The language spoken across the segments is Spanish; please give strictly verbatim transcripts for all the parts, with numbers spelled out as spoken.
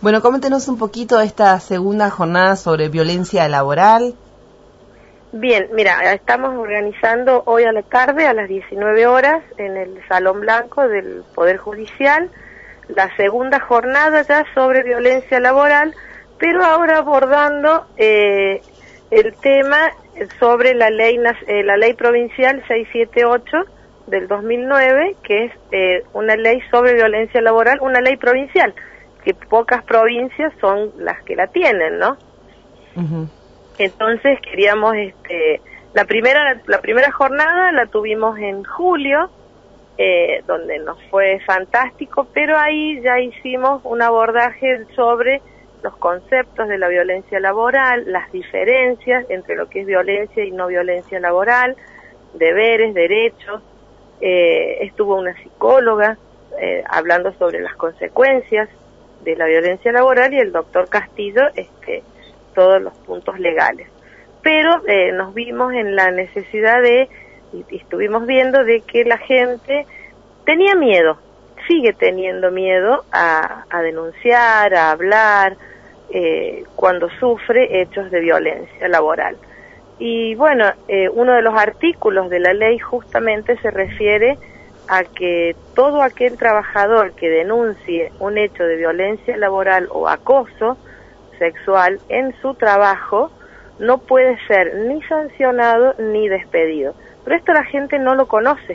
Bueno, coméntenos un poquito esta segunda jornada sobre violencia laboral. Bien, mira, estamos organizando hoy a la tarde, a las diecinueve horas, en el Salón Blanco del Poder Judicial, la segunda jornada ya sobre violencia laboral, pero ahora abordando eh, el tema sobre la ley eh, la ley provincial seiscientos setenta y ocho del dos mil nueve, que es eh, una ley sobre violencia laboral, una ley provincial, que pocas provincias son las que la tienen, ¿no? Uh-huh. Entonces queríamos, este, la primera la primera jornada la tuvimos en julio, eh, donde nos fue fantástico, pero ahí ya hicimos un abordaje sobre los conceptos de la violencia laboral, las diferencias entre lo que es violencia y no violencia laboral, deberes, derechos. Eh, estuvo una psicóloga eh, hablando sobre las consecuencias de la violencia laboral y el doctor Castillo, este, todos los puntos legales. Pero eh, nos vimos en la necesidad de, y estuvimos viendo de que la gente tenía miedo, sigue teniendo miedo a, a denunciar, a hablar, eh, cuando sufre hechos de violencia laboral. Y bueno, eh, uno de los artículos de la ley justamente se refiere a que todo aquel trabajador que denuncie un hecho de violencia laboral o acoso sexual en su trabajo no puede ser ni sancionado ni despedido. Pero esto la gente no lo conoce,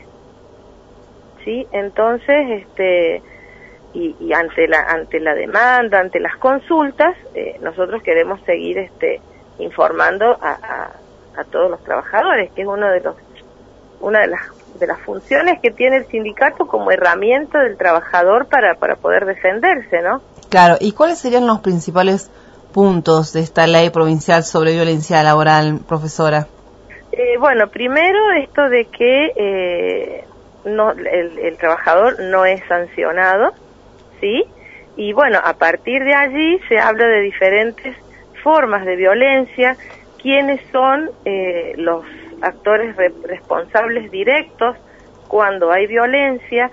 ¿sí? Entonces, este, y, y ante la ante la demanda, ante las consultas, eh, nosotros queremos seguir, este, informando a, a a todos los trabajadores, que es uno de los una de las de las funciones que tiene el sindicato como herramienta del trabajador para para poder defenderse, ¿no? Claro, ¿y cuáles serían los principales puntos de esta ley provincial sobre violencia laboral, profesora? Eh, bueno, primero esto de que eh, no el, el trabajador no es sancionado, ¿sí? Y bueno, a partir de allí se habla de diferentes formas de violencia, quiénes son eh, los actores re responsables directos cuando hay violencia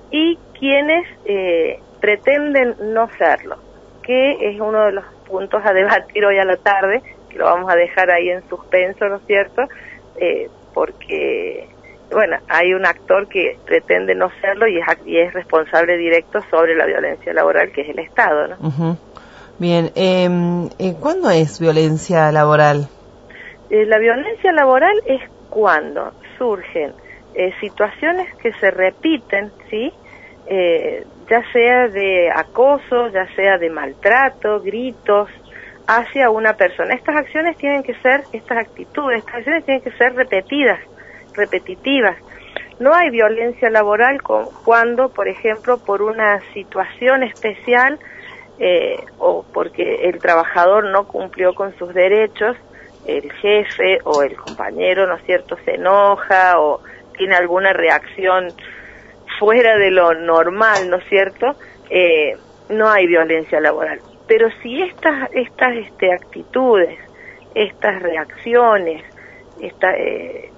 y quienes eh, pretenden no serlo, que es uno de los puntos a debatir hoy a la tarde, que lo vamos a dejar ahí en suspenso, ¿no es cierto? Eh, porque, bueno, hay un actor que pretende no serlo y es, y es responsable directo sobre la violencia laboral, que es el Estado, ¿no? Uh-huh. Bien, eh, eh, ¿cuándo es violencia laboral? Eh, la violencia laboral es cuando surgen eh, situaciones que se repiten, ¿sí? Eh, ya sea de acoso, ya sea de maltrato, gritos hacia una persona. Estas acciones tienen que ser, estas actitudes, estas acciones tienen que ser repetidas, repetitivas. No hay violencia laboral con, cuando, por ejemplo, por una situación especial eh, o porque el trabajador no cumplió con sus derechos, el jefe o el compañero, ¿no es cierto?, se enoja o tiene alguna reacción fuera de lo normal, ¿no es cierto?, eh, no hay violencia laboral. Pero si estas estas este, actitudes, estas reacciones, esta, eh,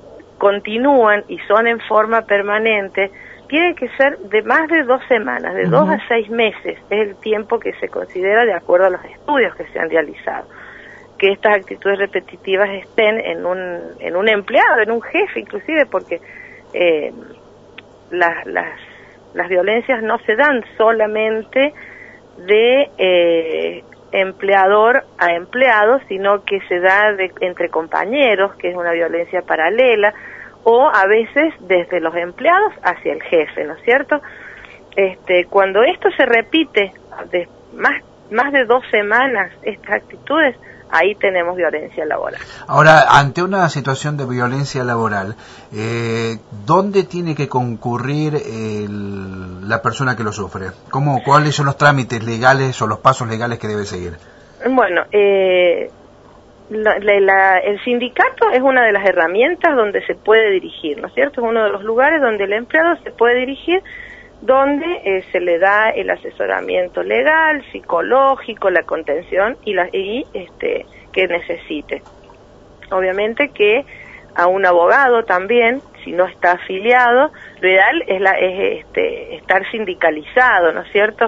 continúan y son en forma permanente, tienen que ser de más de dos semanas, de uh-huh. dos a seis meses, es el tiempo que se considera de acuerdo a los estudios que se han realizado, que estas actitudes repetitivas estén en un en un empleado, en un jefe inclusive, porque eh, las, las, las violencias no se dan solamente de eh, empleador a empleado, sino que se da de, entre compañeros, que es una violencia paralela, o a veces desde los empleados hacia el jefe, ¿no es cierto? Este, cuando esto se repite de más, más de dos semanas, estas actitudes, ahí tenemos violencia laboral. Ahora, ante una situación de violencia laboral, eh, ¿dónde tiene que concurrir el, la persona que lo sufre? ¿Cómo, ¿Cuáles son los trámites legales o los pasos legales que debe seguir? Bueno, eh, la, la, la, el sindicato es una de las herramientas donde se puede dirigir, ¿no es cierto? Es uno de los lugares donde el empleado se puede dirigir, donde eh, se le da el asesoramiento legal, psicológico, la contención y, la, y este que necesite. Obviamente que a un abogado también, si no está afiliado, lo ideal es, la, es este, estar sindicalizado, ¿no es cierto?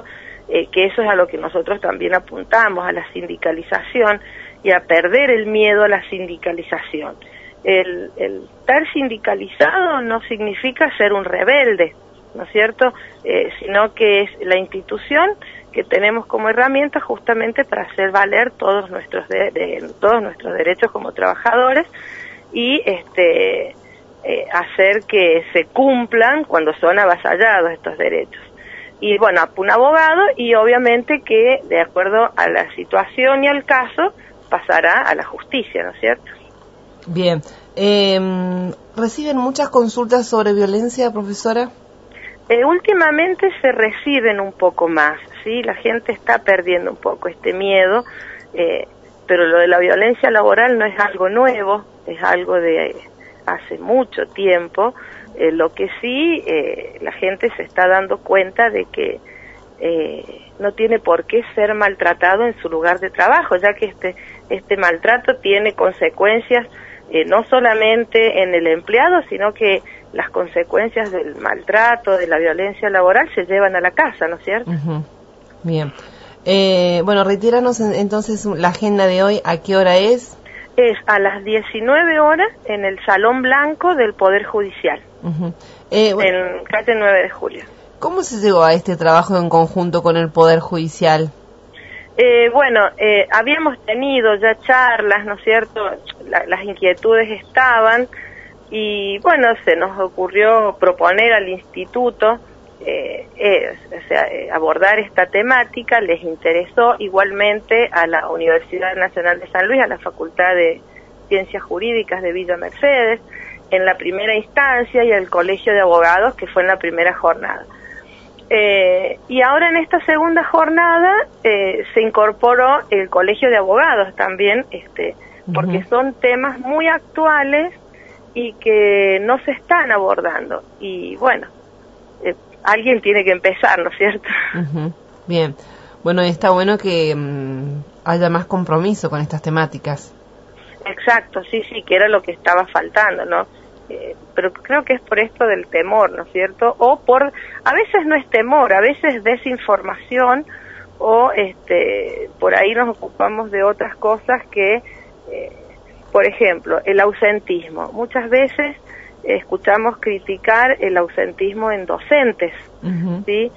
eh, que eso es a lo que nosotros también apuntamos, a la sindicalización y a perder el miedo a la sindicalización. El, el estar sindicalizado no significa ser un rebelde, ¿no es cierto?, eh, sino que es la institución que tenemos como herramienta justamente para hacer valer todos nuestros de, de, todos nuestros derechos como trabajadores y este eh, hacer que se cumplan cuando son avasallados estos derechos. Y bueno, un abogado y obviamente que de acuerdo a la situación y al caso pasará a la justicia, ¿no es cierto? Bien. Eh, ¿Reciben muchas consultas sobre violencia, profesora? Eh, últimamente se reciben un poco más, ¿sí? La gente está perdiendo un poco este miedo, eh, pero lo de la violencia laboral no es algo nuevo, es algo de hace mucho tiempo. Eh, lo que sí, eh, la gente se está dando cuenta de que eh, no tiene por qué ser maltratado en su lugar de trabajo, ya que este, este maltrato tiene consecuencias eh, no solamente en el empleado, sino que las consecuencias del maltrato, de la violencia laboral, se llevan a la casa, ¿no es cierto? Uh-huh. Bien. Eh, bueno, retíranos en, entonces la agenda de hoy, ¿a qué hora es? Es a las diecinueve horas en el Salón Blanco del Poder Judicial, uh-huh. eh, bueno, en calle nueve de julio. ¿Cómo se llegó a este trabajo en conjunto con el Poder Judicial? Eh, bueno, eh, habíamos tenido ya charlas, ¿no es cierto? La, las inquietudes estaban, y bueno, se nos ocurrió proponer al instituto eh, eh, o sea, eh, abordar esta temática. Les interesó igualmente a la Universidad Nacional de San Luis, a la Facultad de Ciencias Jurídicas de Villa Mercedes, en la primera instancia, y al Colegio de Abogados, que fue en la primera jornada. Eh, y ahora en esta segunda jornada eh, se incorporó el Colegio de Abogados también, este, porque uh-huh. son temas muy actuales y que no se están abordando. Y bueno, eh, alguien tiene que empezar, ¿no es cierto? Uh-huh. Bien. Bueno, está bueno que um, haya más compromiso con estas temáticas. Exacto, sí, sí, que era lo que estaba faltando, ¿no? Eh, pero creo que es por esto del temor, ¿no es cierto? O por, a veces no es temor, a veces desinformación, o este, por ahí nos ocupamos de otras cosas que... Eh, Por ejemplo, el ausentismo. Muchas veces eh, escuchamos criticar el ausentismo en docentes, uh-huh. ¿sí?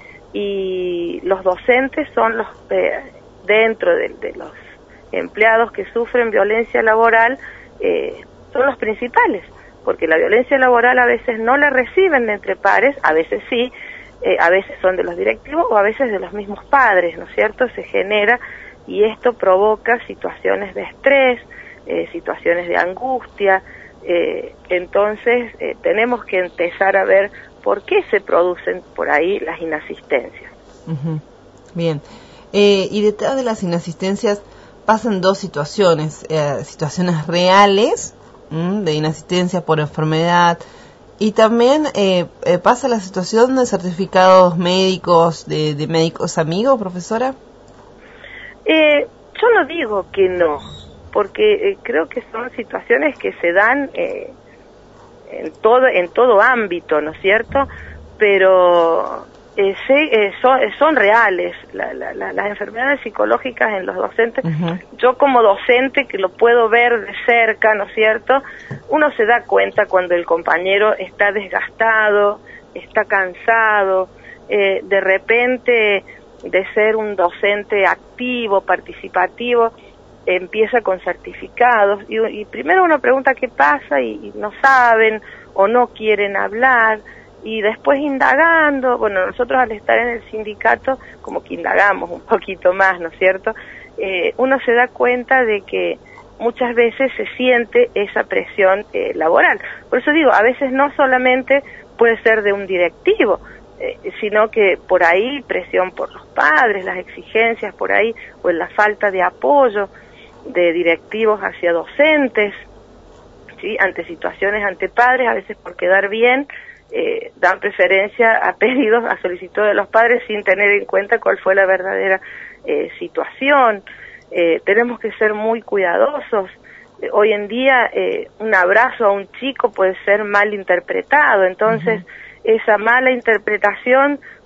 Y los docentes son los, eh, dentro de, de los empleados que sufren violencia laboral, eh, son los principales, porque la violencia laboral a veces no la reciben entre pares, a veces sí, eh, a veces son de los directivos o a veces de los mismos padres, ¿no es cierto? Se genera, y esto provoca situaciones de estrés, Eh, situaciones de angustia, eh, entonces eh, tenemos que empezar a ver por qué se producen por ahí las inasistencias. Uh-huh. Bien, eh, y detrás de las inasistencias pasan dos situaciones, eh, situaciones reales ¿m? de inasistencia por enfermedad, y también eh, eh, pasa la situación de certificados médicos, de, de médicos amigos, profesora. Eh, yo no digo que no, porque eh, creo que son situaciones que se dan eh, en todo en todo ámbito, ¿no es cierto? Pero eh, se, eh, son, eh, son reales la, la, la, las enfermedades psicológicas en los docentes. Uh-huh. Yo como docente que lo puedo ver de cerca, ¿no es cierto? Uno se da cuenta cuando el compañero está desgastado, está cansado, eh, de repente de ser un docente activo, participativo, empieza con certificados y, y primero uno pregunta qué pasa y, y no saben o no quieren hablar, y después indagando, bueno, nosotros al estar en el sindicato como que indagamos un poquito más, ¿no es cierto? Eh, uno se da cuenta de que muchas veces se siente esa presión eh, laboral. Por eso digo, a veces no solamente puede ser de un directivo, eh, sino que por ahí presión por los padres, las exigencias por ahí, o en la falta de apoyo de directivos hacia docentes, ¿sí? Ante situaciones, ante padres, a veces por quedar bien, eh, dan preferencia a pedidos, a solicitudes de los padres sin tener en cuenta cuál fue la verdadera eh, situación. Eh, tenemos que ser muy cuidadosos. Eh, hoy en día eh, un abrazo a un chico puede ser mal interpretado, entonces uh-huh. esa mala interpretación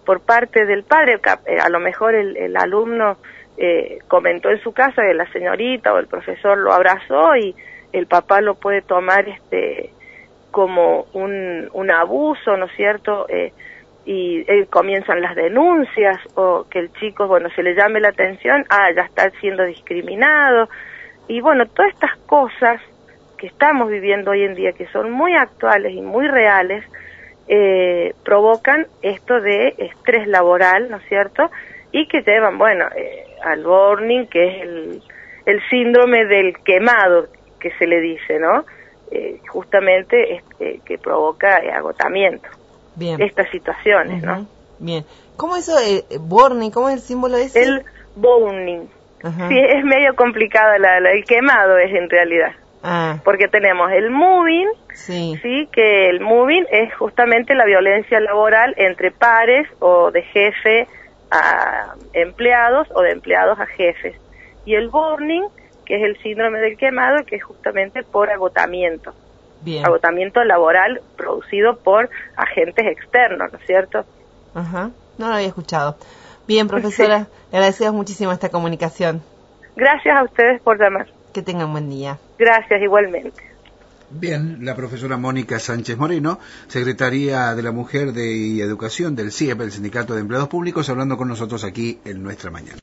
por parte del padre. A lo mejor el, el alumno eh, comentó en su casa que la señorita o el profesor lo abrazó y el papá lo puede tomar este como un, un abuso, ¿no es cierto?, eh, y eh, comienzan las denuncias, o que el chico, bueno, se le llame la atención, ah, ya está siendo discriminado, y bueno, todas estas cosas que estamos viviendo hoy en día, que son muy actuales y muy reales, eh, provocan esto de estrés laboral, ¿no es cierto?, y que llevan, bueno, eh, al burning, que es el, el síndrome del quemado, que se le dice, ¿no?, eh, justamente este, que provoca eh, agotamiento. Bien. Estas situaciones, uh-huh. ¿no? Bien. ¿Cómo eso, eh, burning, cómo es el símbolo ese? El burning. Uh-huh. Sí, es medio complicado, la, la, el quemado es en realidad. Ah. Porque tenemos el moving, sí. sí, que el moving es justamente la violencia laboral entre pares o de jefe a empleados o de empleados a jefes. Y el burning, que es el síndrome del quemado, que es justamente por agotamiento. Bien. Agotamiento laboral producido por agentes externos, ¿no es cierto? Ajá, no lo había escuchado. Bien, profesora, sí. Le agradecemos muchísimo esta comunicación. Gracias a ustedes por llamar. Que tengan buen día. Gracias, igualmente. Bien, la profesora Mónica Sánchez Moreno, secretaria de la Mujer de y Educación del C I E P, el Sindicato de Empleados Públicos, hablando con nosotros aquí en Nuestra Mañana.